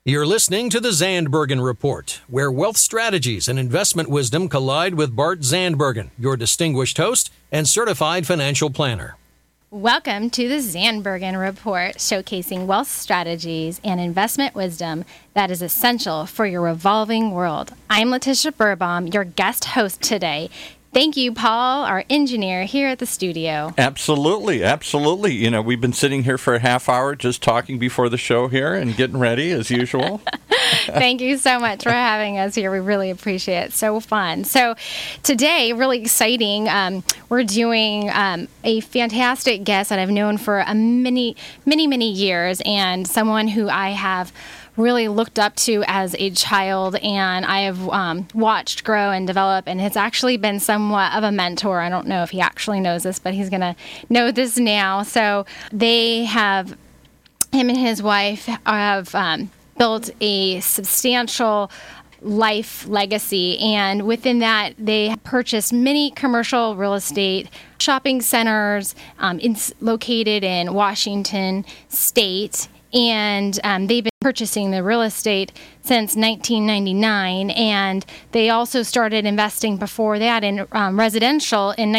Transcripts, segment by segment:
You're listening to the Zandbergen Report, where wealth strategies and investment wisdom collide with Bart Zandbergen, your distinguished host and certified financial planner. Welcome to the Zandbergen Report, showcasing wealth strategies and investment wisdom that is essential for your revolving world. I'm Letitia Birbaum, your guest host today. Thank you, Paul, our engineer here at the studio. Absolutely, absolutely. You know, we've been sitting here for a half hour just talking before the show here and getting ready as usual. Thank you so much for having us here. We really appreciate it. So fun. So today, really exciting, we're doing a fantastic guest that I've known for many years, and someone who I have really looked up to as a child, and I have watched grow and develop, and it's actually been somewhat of a mentor. I don't know if he actually knows this, but he's going to know this now. So him and his wife have built a substantial life legacy, and within that, they purchased many commercial real estate shopping centers located in Washington State, and they've been purchasing the real estate since 1999, and they also started investing before that in residential in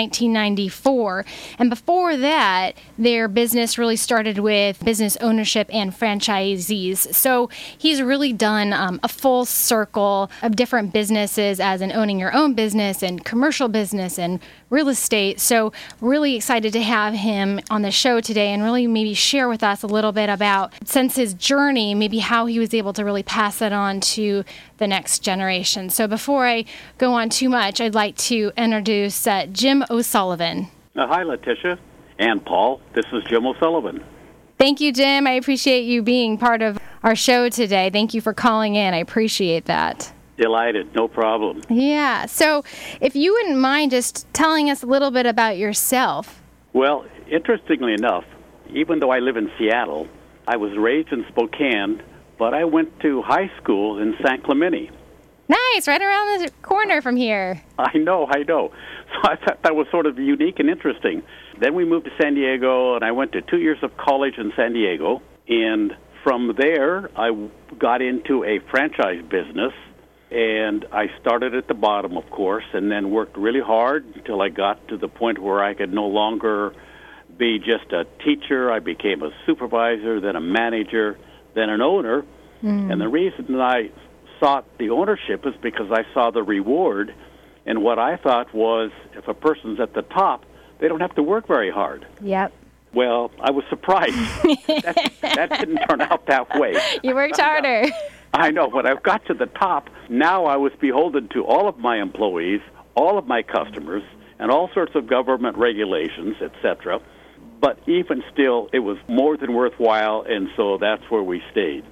1994. And before that, their business really started with business ownership and franchisees. So he's really done a full circle of different businesses, as in owning your own business and commercial business and real estate. So really excited to have him on the show today and really maybe share with us a little bit about, since his journey, maybe how he was able to really pass that on to the next generation. So before I go on too much, I'd like to introduce Jim O'Sullivan. Hi, Letitia and Paul. This is Jim O'Sullivan. Thank you, Jim. I appreciate you being part of our show today. Thank you for calling in. I appreciate that. Delighted. No problem. Yeah. So if you wouldn't mind just telling us a little bit about yourself. Well, interestingly enough, even though I live in Seattle, I was raised in Spokane, but I went to high school in San Clemente. Nice, right around the corner from here. I know. So I thought that was sort of unique and interesting. Then we moved to San Diego, and I went to 2 years of college in San Diego. And from there, I got into a franchise business, and I started at the bottom, of course, and then worked really hard until I got to the point where I could no longer be just a teacher. I became a supervisor, then a manager, then an owner. And the reason that I sought the ownership is because I saw the reward, and what I thought was, if a person's at the top, they don't have to work very hard. Yep. Well, I was surprised. that didn't turn out that way. You worked harder. I know. When I got to the top, now I was beholden to all of my employees, all of my customers, and all sorts of government regulations, etc. But even still, it was more than worthwhile, and so that's where we stayed.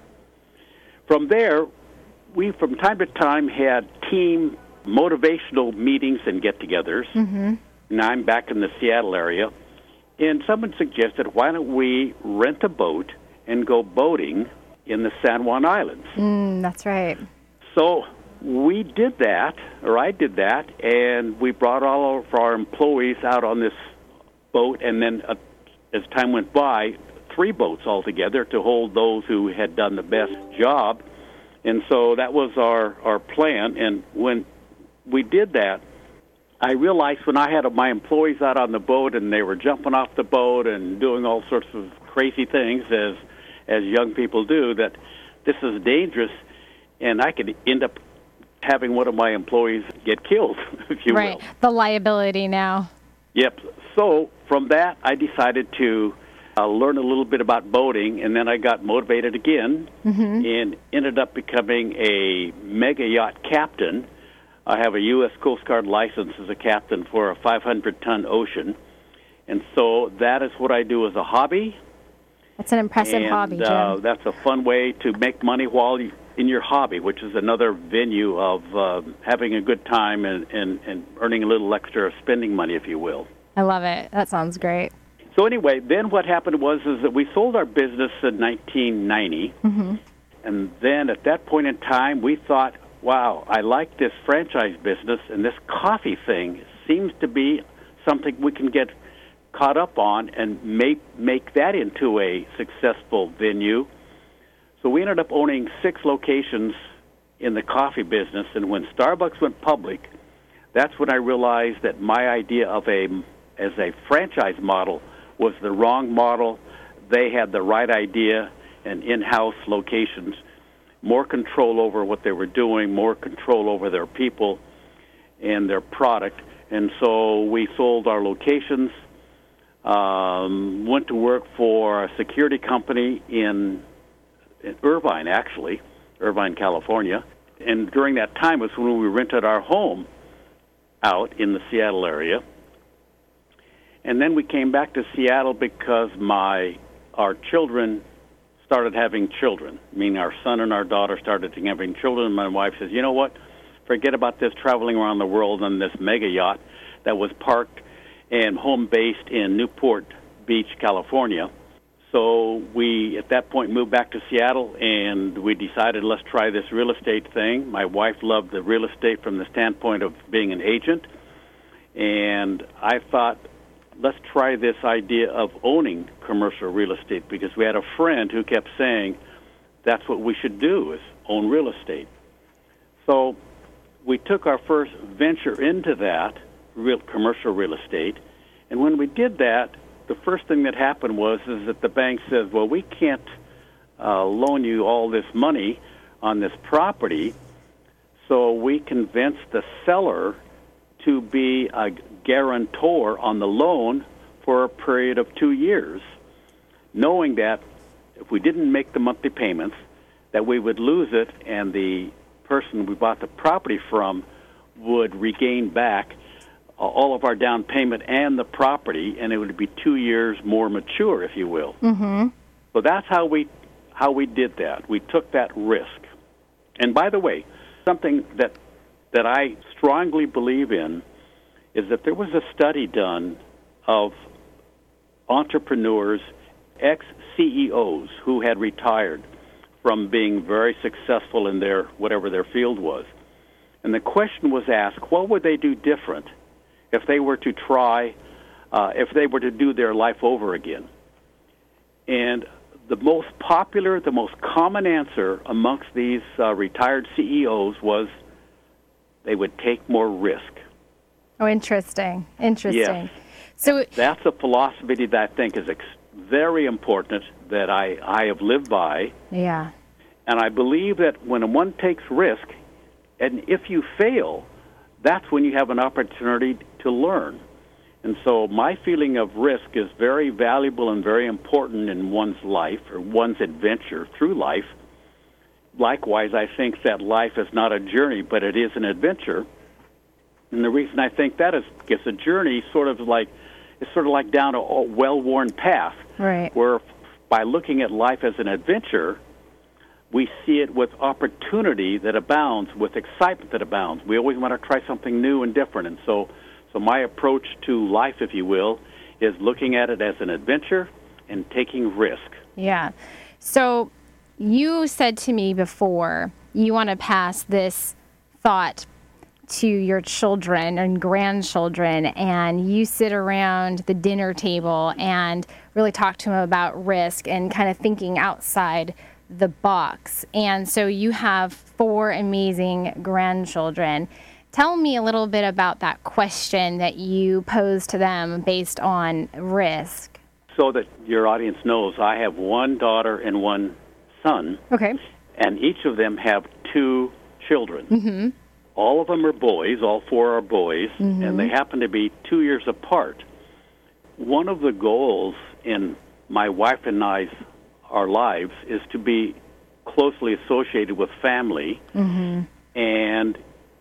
From there, we from time to time had team motivational meetings and get-togethers. Mm-hmm. Now I'm back in the Seattle area, and someone suggested, why don't we rent a boat and go boating in the San Juan Islands? That's right. So we did that, or I did that, and we brought all of our employees out on this boat, and then as time went by, 3 boats altogether to hold those who had done the best job. And so that was our plan. And when we did that, I realized when I had my employees out on the boat and they were jumping off the boat and doing all sorts of crazy things, as young people do, that this is dangerous, and I could end up having one of my employees get killed, if you will. Right, the liability now. Yep. So from that, I decided to learn a little bit about boating, and then I got motivated again and ended up becoming a mega yacht captain. I have a U.S. Coast Guard license as a captain for a 500-ton ocean, and so that is what I do as a hobby. That's an impressive hobby, Jim. That's a fun way to make money while in your hobby, which is another venue of having a good time and earning a little extra spending money, if you will. I love it. That sounds great. So anyway, then what happened is that we sold our business in 1990, and then at that point in time, we thought, wow, I like this franchise business, and this coffee thing seems to be something we can get caught up on and make that into a successful venue. So we ended up owning 6 locations in the coffee business, and when Starbucks went public, that's when I realized that my idea of as a franchise model was the wrong model. They had the right idea and in-house locations, more control over what they were doing, more control over their people and their product. And so we sold our locations, went to work for a security company in Irvine, actually, Irvine, California. And during that time was when we rented our home out in the Seattle area. And then we came back to Seattle because our children started having children. I mean, our son and our daughter started having children. And my wife says, you know what? Forget about this traveling around the world on this mega yacht that was parked and home-based in Newport Beach, California. So we, at that point, moved back to Seattle, and we decided, let's try this real estate thing. My wife loved the real estate from the standpoint of being an agent, and I thought, let's try this idea of owning commercial real estate, because we had a friend who kept saying that's what we should do, is own real estate. So we took our first venture into that, commercial real estate, and when we did that, the first thing that happened is that the bank says, well, we can't loan you all this money on this property, so we convinced the seller to be a guarantor on the loan for a period of 2 years, knowing that if we didn't make the monthly payments, that we would lose it, and the person we bought the property from would regain back all of our down payment and the property, and it would be 2 years more mature, if you will. Mm-hmm. So that's how we did that. We took that risk. And by the way, something that I strongly believe in is that there was a study done of entrepreneurs, ex-CEOs who had retired from being very successful in whatever their field was. And the question was asked, what would they do different if they were to if they were to do their life over again? And the most popular, the most common answer amongst these retired CEOs was they would take more risk. Oh, interesting. Interesting. Yes. So that's a philosophy that I think is very important, that I have lived by. Yeah. And I believe that when one takes risk, and if you fail, that's when you have an opportunity to learn. And so my feeling of risk is very valuable and very important in one's life or one's adventure through life. Likewise, I think that life is not a journey, but it is an adventure. And the reason I think that is because a journey it's sort of like down a well-worn path, right, where by looking at life as an adventure, we see it with opportunity that abounds, with excitement that abounds. We always want to try something new and different. And so my approach to life, if you will, is looking at it as an adventure and taking risk. Yeah. So you said to me before you want to pass this thought to your children and grandchildren, and you sit around the dinner table and really talk to them about risk and kind of thinking outside the box. And so you have 4 amazing grandchildren. Tell me a little bit about that question that you posed to them based on risk. So that your audience knows, I have 1 daughter and 1 son. Okay. And each of them have 2 children. Mm-hmm. All of them are boys, all 4 are boys, mm-hmm. and they happen to be 2 years apart. One of the goals in my wife and our lives is to be closely associated with family, mm-hmm. and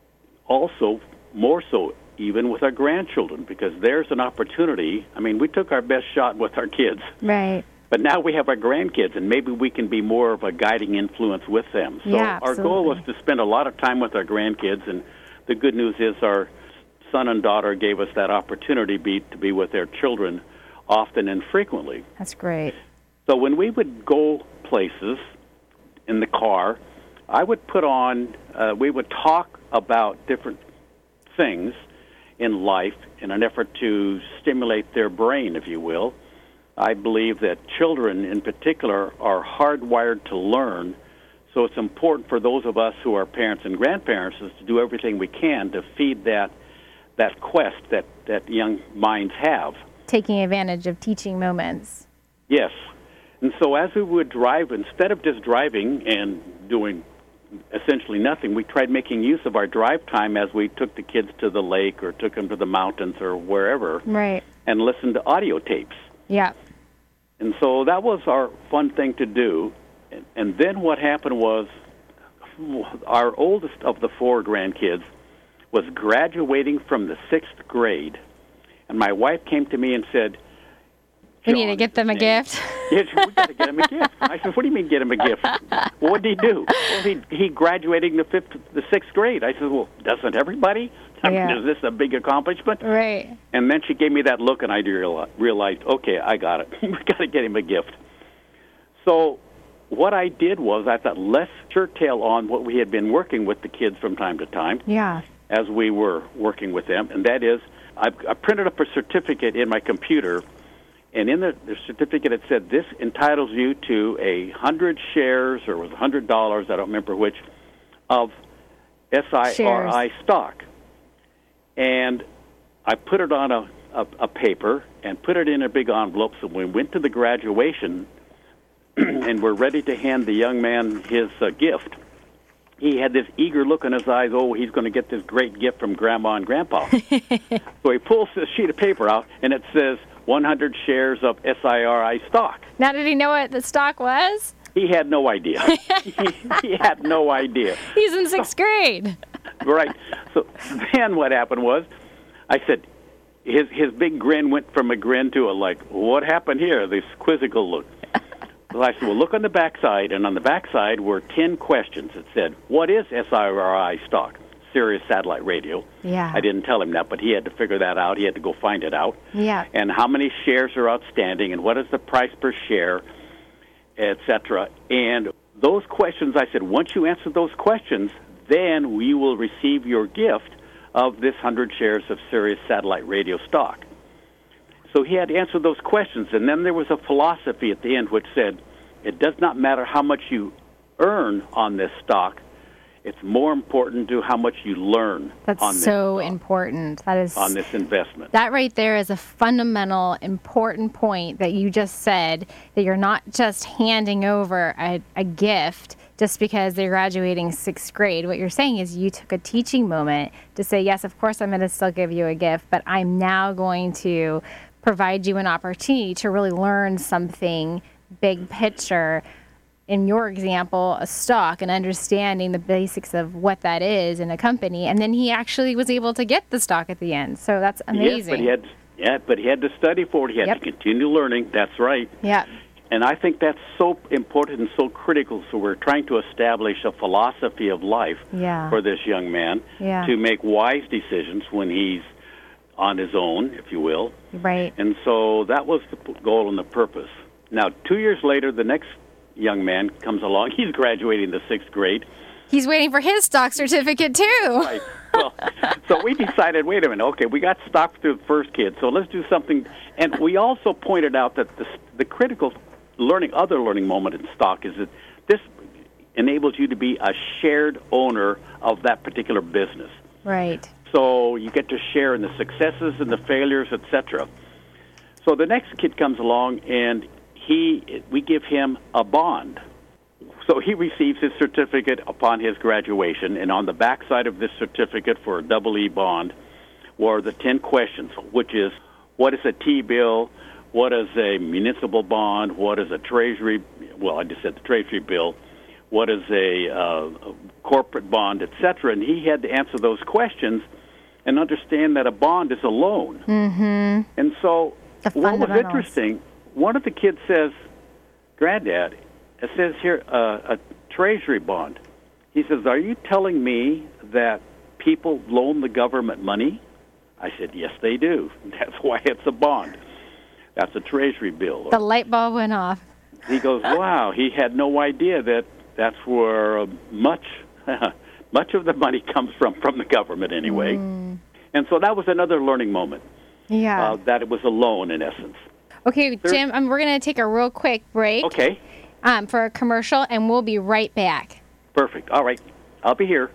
also more so even with our grandchildren, because there's an opportunity. I mean, we took our best shot with our kids. Right. But now we have our grandkids, and maybe we can be more of a guiding influence with them. So yeah, our goal was to spend a lot of time with our grandkids, and the good news is our son and daughter gave us that opportunity to be with their children often and frequently. That's great. So when we would go places in the car, I would we would talk about different things in life in an effort to stimulate their brain, if you will. I believe that children in particular are hardwired to learn, so it's important for those of us who are parents and grandparents is to do everything we can to feed that quest that young minds have. Taking advantage of teaching moments. Yes. And so as we would drive, instead of just driving and doing essentially nothing, we tried making use of our drive time as we took the kids to the lake or took them to the mountains or wherever, right, and listened to audio tapes. Yeah. And so that was our fun thing to do. And then what happened was our oldest of the 4 grandkids was graduating from the 6th grade, and my wife came to me and said, "We need to get them a gift." Yes, we got to get him a gift. I said, "What do you mean get him a gift?" Well, what did he do? Well, he graduated in the 6th grade. I said, "Well, doesn't everybody? I mean, is this a big accomplishment?" Right. And then she gave me that look, and I realized, okay, I got it. We got to get him a gift. So what I did was I thought, let's curtail on what we had been working with the kids from time to time. Yeah. As we were working with them, and that is, I printed up a certificate in my computer. And in the certificate, it said, this entitles you to 100 shares, or it was $100, I don't remember which, of SIRI stock. And I put it on a paper and put it in a big envelope. So when we went to the graduation and we're ready to hand the young man his gift, he had this eager look in his eyes, oh, he's going to get this great gift from Grandma and Grandpa. So he pulls this sheet of paper out, and it says, 100 shares of SIRI stock. Now, did he know what the stock was? He had no idea. He had no idea. He's in 6th grade. Right. So then what happened was, I said, his big grin went from a grin to a like, what happened here? This quizzical look. So I said, well, look on the backside, and on the backside were 10 questions. It said, what is SIRI stock? Sirius Satellite Radio. Yeah. I didn't tell him that, but he had to figure that out. He had to go find it out. Yeah. And how many shares are outstanding, and what is the price per share, etc. And those questions, I said, once you answer those questions, then we will receive your gift of this 100 shares of Sirius Satellite Radio stock. So he had to answer those questions, and then there was a philosophy at the end which said, it does not matter how much you earn on this stock, it's more important to how much you learn. That's on this so stock, important. That is on this investment. That right there is a fundamental, important point that you just said, that you're not just handing over a gift just because they're graduating 6th grade. What you're saying is you took a teaching moment to say, yes, of course I'm going to still give you a gift, but I'm now going to provide you an opportunity to really learn something big picture. In your example, a stock, and understanding the basics of what that is in a company, and then he actually was able to get the stock at the end. So that's amazing. Yes, but he had to study for it. He had to continue learning. That's right. Yeah. And I think that's so important and so critical. So we're trying to establish a philosophy of life for this young man to make wise decisions when he's on his own, if you will. Right. And so that was the goal and the purpose. Now, 2 years later, the next young man comes along. He's graduating the 6th grade. He's waiting for his stock certificate, too. Right. Well, so we decided, wait a minute, okay, we got stock through the first kid, so let's do something. And we also pointed out that the critical other learning moment in stock is that this enables you to be a shared owner of that particular business. Right. So you get to share in the successes and the failures, etc. So the next kid comes along, and we give him a bond. So he receives his certificate upon his graduation, and on the backside of this certificate for a EE bond were the 10 questions, which is, what is a T-bill, what is a municipal bond, what is a treasury, well, I just said the treasury bill, what is a corporate bond, etc. And he had to answer those questions and understand that a bond is a loan. Mm-hmm. And so what was interesting, one of the kids says, Granddad, it says here a treasury bond. He says, are you telling me that people loan the government money? I said, yes, they do. That's why it's a bond. That's a treasury bill. The light bulb went off. He goes, wow, he had no idea that that's where much of the money comes from the government anyway. And so that was another learning moment, that it was a loan in essence. Okay, Jim, we're going to take a real quick break. Okay. For a commercial, and we'll be right back. Perfect. All right. I'll be here.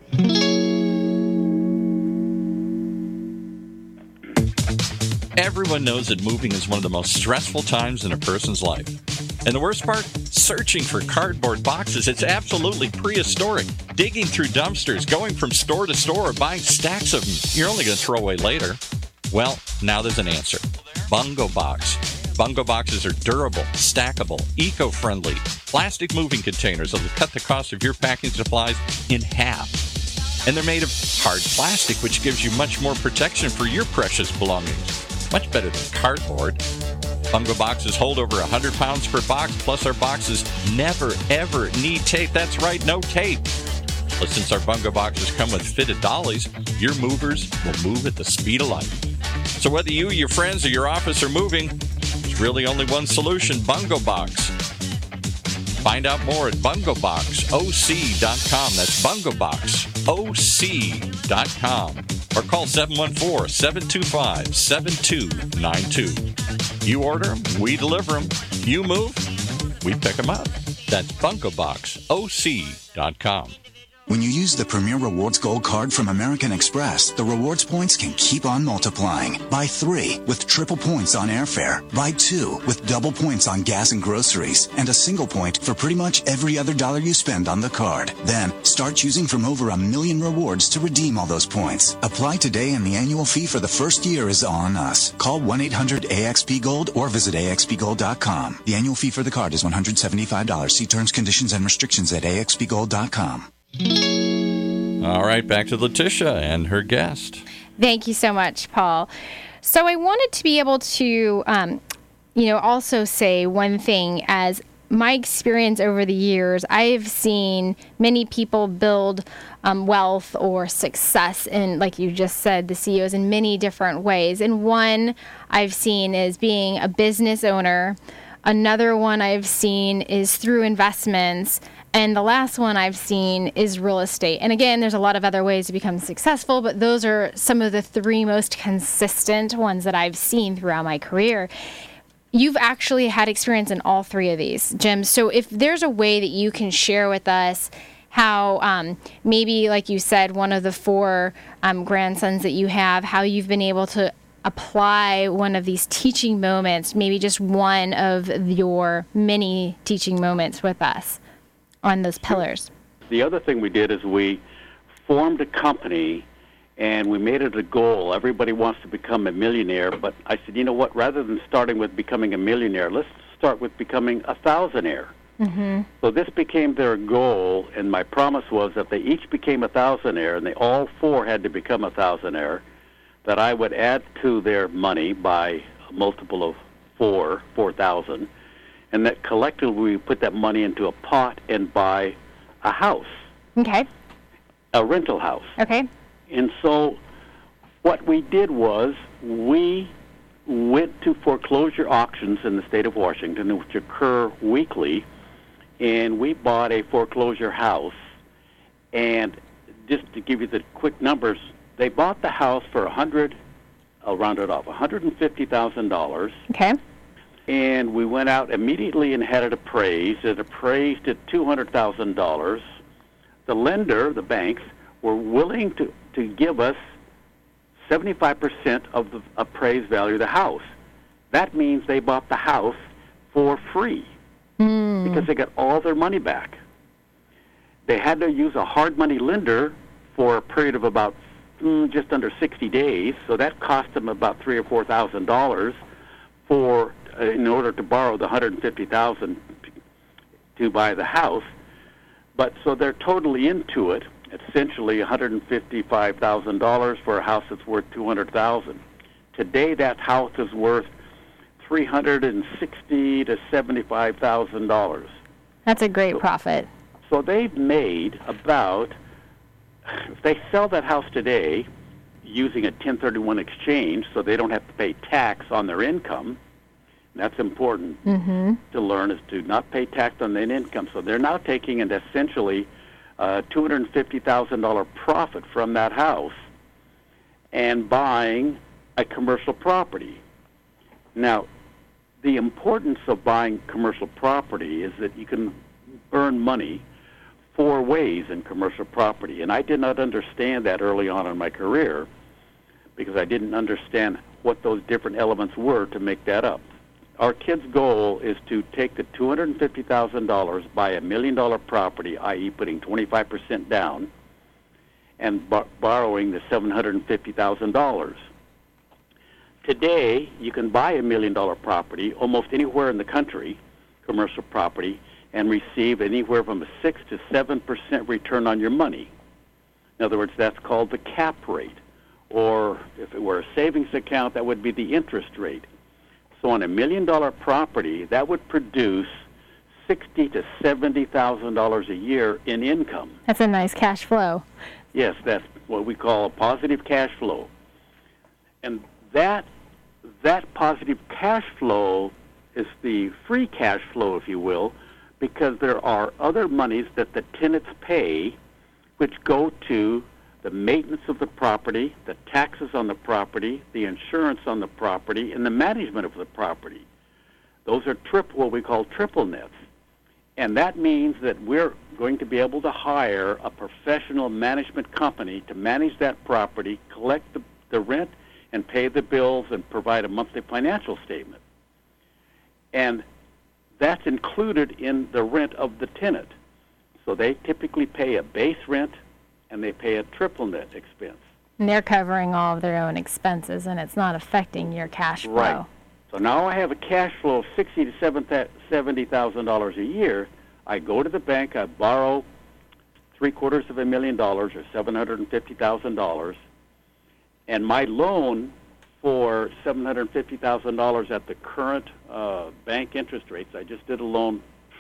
Everyone knows that moving is one of the most stressful times in a person's life. And the worst part? Searching for cardboard boxes. It's absolutely prehistoric. Digging through dumpsters, going from store to store, buying stacks of them you're only going to throw away later. Well, now there's an answer. Bungo Box. Bungo boxes are durable, stackable, eco-friendly, plastic moving containers that will cut the cost of your packing supplies in half. And they're made of hard plastic, which gives you much more protection for your precious belongings. Much better than cardboard. Bungo boxes hold over 100 pounds per box, plus our boxes never, ever need tape. That's right, no tape. But since our Bungo boxes come with fitted dollies, your movers will move at the speed of light. So whether you, your friends, or your office are moving, there's really only one solution, Bungo Box. Find out more at bungoboxoc.com. That's bungoboxoc.com. Or call 714-725-7292. You order them, we deliver them. You move, we pick them up. That's bungoboxoc.com. When you use the Premier Rewards Gold Card from American Express, the rewards points can keep on multiplying. Buy 3 with triple points on airfare. Buy 2 with double points on gas and groceries. And a single point for pretty much every other dollar you spend on the card. Then, start choosing from over 1 million rewards to redeem all those points. Apply today and the annual fee for the first year is on us. Call 1-800-AXP-GOLD or visit AXPGold.com. The annual fee for the card is $175. See terms, conditions, and restrictions at AXPGold.com. All right, back to Letitia and her guest. Thank you so much, Paul. So I wanted to be able to, also say one thing. As my experience over the years, I've seen many people build wealth or success in, like you just said, the CEOs in many different ways. And one I've seen is being a business owner. Another one I've seen is through investments. And the last one I've seen is real estate. And again, there's a lot of other ways to become successful, but those are some of the 3 most consistent ones that I've seen throughout my career. You've actually had experience in all 3 of these, Jim. So if there's a way that you can share with us how maybe, like you said, one of the 4 grandsons that you have, how you've been able to apply one of these teaching moments, maybe just one of your many teaching moments with us on those pillars. The other thing we did is we formed a company and we made it a goal. Everybody wants to become a millionaire, but I said, you know what, rather than starting with becoming a millionaire, let's start with becoming a thousandaire. Mm-hmm. So this became their goal, and my promise was that they each became a thousandaire, and they all 4 had to become a thousandaire, that I would add to their money by a multiple of 4,000. And that collectively we put that money into a pot and buy a house. Okay. A rental house. Okay. And so what we did was we went to foreclosure auctions in the state of Washington, which occur weekly, and we bought a foreclosure house. And just to give you the quick numbers, they bought the house for I'll round it off, $150,000. Okay. And we went out immediately and had it appraised. It appraised at $200,000. The lender, the banks, were willing to give us 75% of the appraised value of the house. That means they bought the house for free because they got all their money back. They had to use a hard money lender for a period of about just under 60 days, so that cost them about $3,000 or $4,000 in order to borrow the $150,000 to buy the house. But so they're totally into it. Essentially $155,000 for a house that's worth $200,000. Today that house is worth $360,000 to $75,000. That's a great profit. So they've made about, if they sell that house today using a 1031 exchange, so they don't have to pay tax on their income. That's important to learn, is to not pay tax on their income. So they're now taking an essentially $250,000 profit from that house and buying a commercial property. Now, the importance of buying commercial property is that you can earn money 4 ways in commercial property. And I did not understand that early on in my career because I didn't understand what those different elements were to make that up. Our kid's goal is to take the $250,000, buy a $1 million property, i.e. putting 25% down, and borrowing the $750,000. Today, you can buy a $1 million property almost anywhere in the country, commercial property, and receive anywhere from a 6 to 7% return on your money. In other words, that's called the cap rate. Or if it were a savings account, that would be the interest rate. So on a $1 million property, that would produce $60,000 to $70,000 a year in income. That's a nice cash flow. Yes, that's what we call a positive cash flow. And that positive cash flow is the free cash flow, if you will, because there are other monies that the tenants pay which go to the maintenance of the property, the taxes on the property, the insurance on the property, and the management of the property. Those are what we call triple nets. And that means that we're going to be able to hire a professional management company to manage that property, collect the rent, and pay the bills and provide a monthly financial statement. And that's included in the rent of the tenant. So they typically pay a base rent and they pay a triple net expense. And they're covering all of their own expenses, and it's not affecting your cash flow. Right. So now I have a cash flow of $60,000 to $70,000 a year. I go to the bank, I borrow $750,000 or $750,000, and my loan for $750,000 at the current bank interest rates, I just did a loan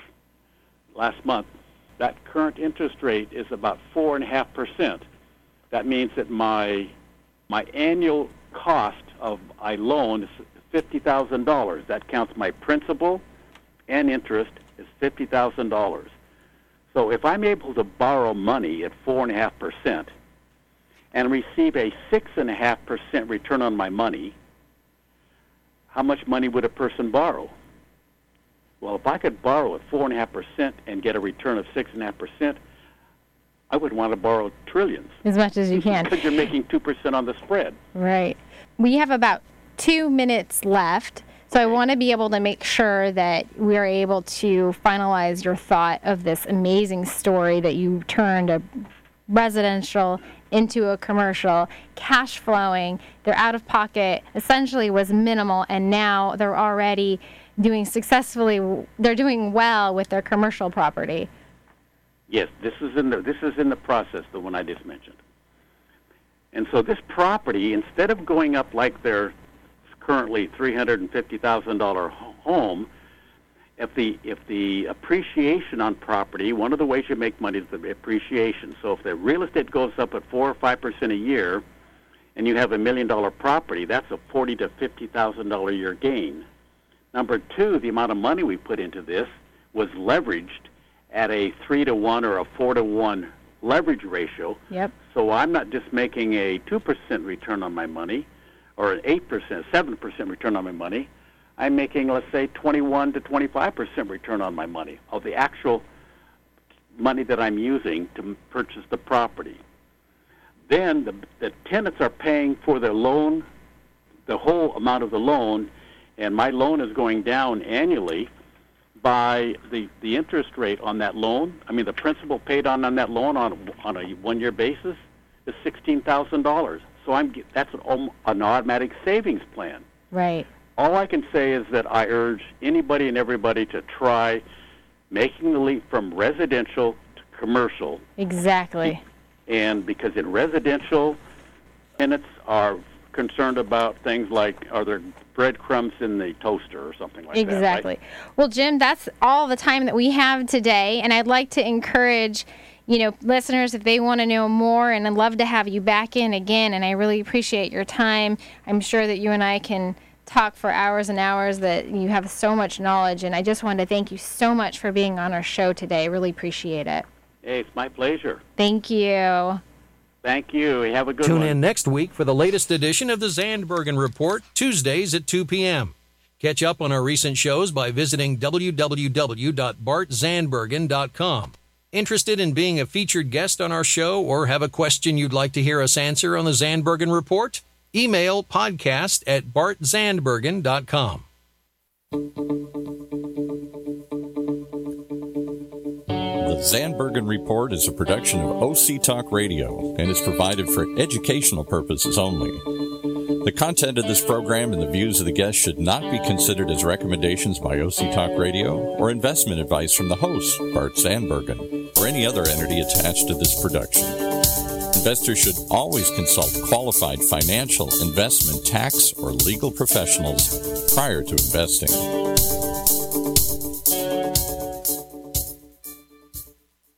last month, that current interest rate is about 4.5%. That means that my annual cost of my loan is $50,000. That counts my principal and interest is $50,000. So if I'm able to borrow money at 4.5% and receive a 6.5% return on my money, how much money would a person borrow? Well, if I could borrow at 4.5% and get a return of 6.5%, I would want to borrow trillions. As much as you can. Because you're making 2% on the spread. Right. We have about 2 minutes left, so I want to be able to make sure that we're able to finalize your thought of this amazing story that you turned a residential into a commercial, cash flowing, their out-of-pocket essentially was minimal, and now they're already doing well with their commercial property. Yes, this is in the process, the one I just mentioned. And so this property, instead of going up like their currently $350,000 home, if the appreciation on property, one of the ways you make money is the appreciation. So if the real estate goes up at 4 or 5% a year, and you have a $1 million property, that's a $40,000 to $50,000 a year gain. Number two, the amount of money we put into this was leveraged at a 3-to-1 or a 4-to-1 leverage ratio. Yep. So I'm not just making a 2% return on my money or an 8%, 7% return on my money. I'm making, let's say, 21 to 25% return on my money of the actual money that I'm using to purchase the property. Then the tenants are paying for the loan, the whole amount of the loan, and my loan is going down annually by the interest rate on that loan. I mean, the principal paid on that loan on a one-year basis is $16,000. So that's an automatic savings plan. Right. All I can say is that I urge anybody and everybody to try making the leap from residential to commercial. Exactly. And because in residential, tenants are concerned about things like, are there breadcrumbs in the toaster or something like that? Exactly. Right? Well, Jim, that's all the time that we have today, and I'd like to encourage listeners, if they want to know more, and I'd love to have you back in again, and I really appreciate your time. I'm sure that you and I can talk for hours and hours, that you have so much knowledge, and I just wanted to thank you so much for being on our show today. I really appreciate it. Hey, it's my pleasure. Thank you. Thank you. Have a good one. Tune in next week for the latest edition of the Zandbergen Report, Tuesdays at 2 p.m. Catch up on our recent shows by visiting www.bartzandbergen.com. Interested in being a featured guest on our show or have a question you'd like to hear us answer on the Zandbergen Report? Email podcast@bartzandbergen.com. The Zandbergen Report is a production of OC Talk Radio and is provided for educational purposes only. The content of this program and the views of the guests should not be considered as recommendations by OC Talk Radio or investment advice from the host, Bart Zandbergen, or any other entity attached to this production. Investors should always consult qualified financial, investment, tax, or legal professionals prior to investing.